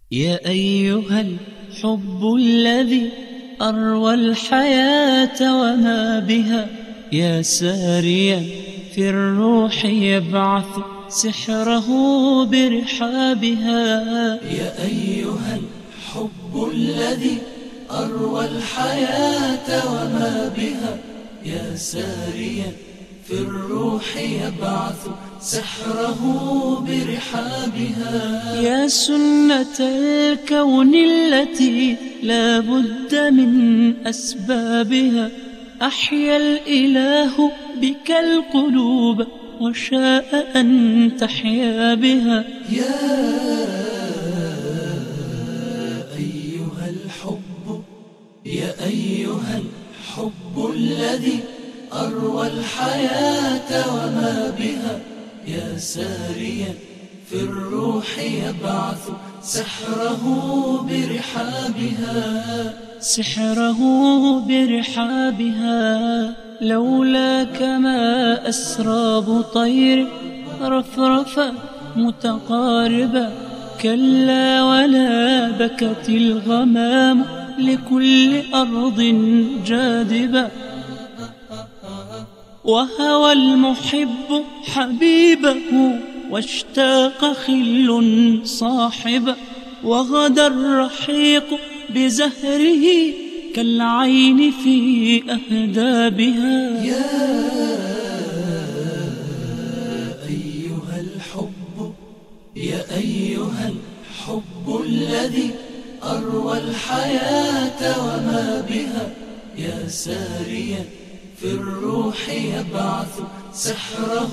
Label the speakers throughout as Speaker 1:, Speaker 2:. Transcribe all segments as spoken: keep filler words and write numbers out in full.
Speaker 1: يا أيها الحب الذي أروى الحياة وما بها، يا ساريا في الروح يبعث سحره برحابها.
Speaker 2: يا أيها الحب الذي أروى الحياة وما بها، يا ساريا في الروح يبعث سحره برحابها.
Speaker 1: يا سنة الكون التي لا بد من أسبابها، أحيا الإله بك القلوب وشاء أن تحيا بها.
Speaker 2: يا أيها الحب يا أيها الحب الذي أروى الحياة وما بها، يا ساريا في الروح يبعث سحره برحابها.
Speaker 1: سحره برحابها، لولاك ما أسراب طير رفرفا متقاربا، كلا ولا بكت الغمام لكل أرض جاذبة. وهوى المحب حبيبه واشتاق خل صاحبه، وغدا الرحيق بزهره كالعين في أهدابها.
Speaker 2: يا أيها الحب يا أيها الحب الذي أروى الحياة وما بها، يا ساريا في الروح يبعث سحره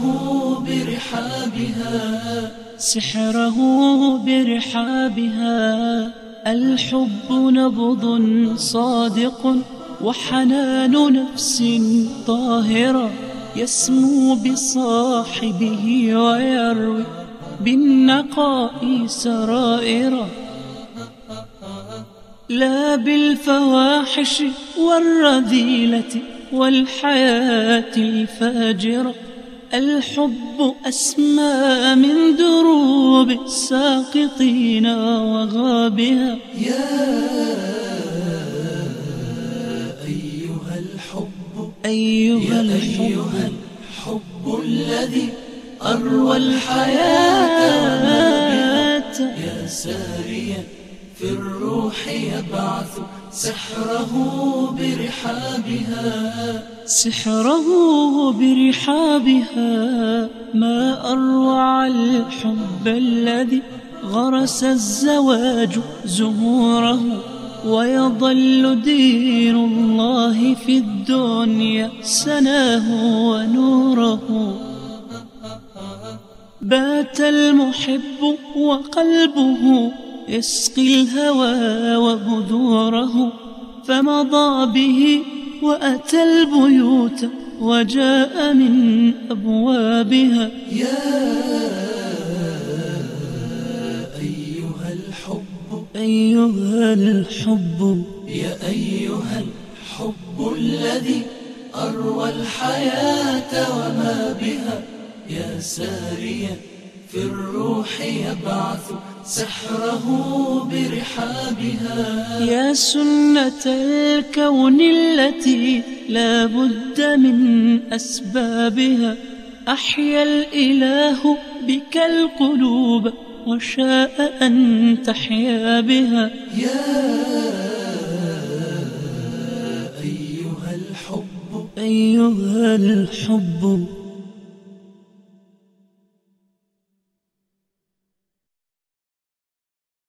Speaker 2: برحابها.
Speaker 1: سحره برحابها، الحب نبض صادق وحنان نفس طاهرة، يسمو بصاحبه ويروي بالنقاء سرائر، لا بالفواحش والرذيلة والحياة الفاجرة. الحب أسمى من دروب الساقطين وغابها.
Speaker 2: يا أيها الحب
Speaker 1: أيها الحب,
Speaker 2: أيها الحب الذي أروى الحياة، يا ساريا في الروح يبعث سحره برحابها.
Speaker 1: سحره برحابها، ما أروع الحب الذي غرس الزواج زهوره، ويظل دين الله في الدنيا سناه ونوره. بات المحب وقلبه يسقي الهوى وبذوره، فمضى به وأتى البيوت وجاء من أبوابها.
Speaker 2: يا أيها الحب
Speaker 1: أيها الحب
Speaker 2: يا أيها الحب الذي أروى الحياة وما بها، يا ساريا في الروح يبعث سحره برحابها.
Speaker 1: يا سنة الكون التي لا بد من أسبابها، أحيا الإله بك القلوب وشاء أن تحيا بها.
Speaker 2: يا أيها الحب
Speaker 1: أيها الحب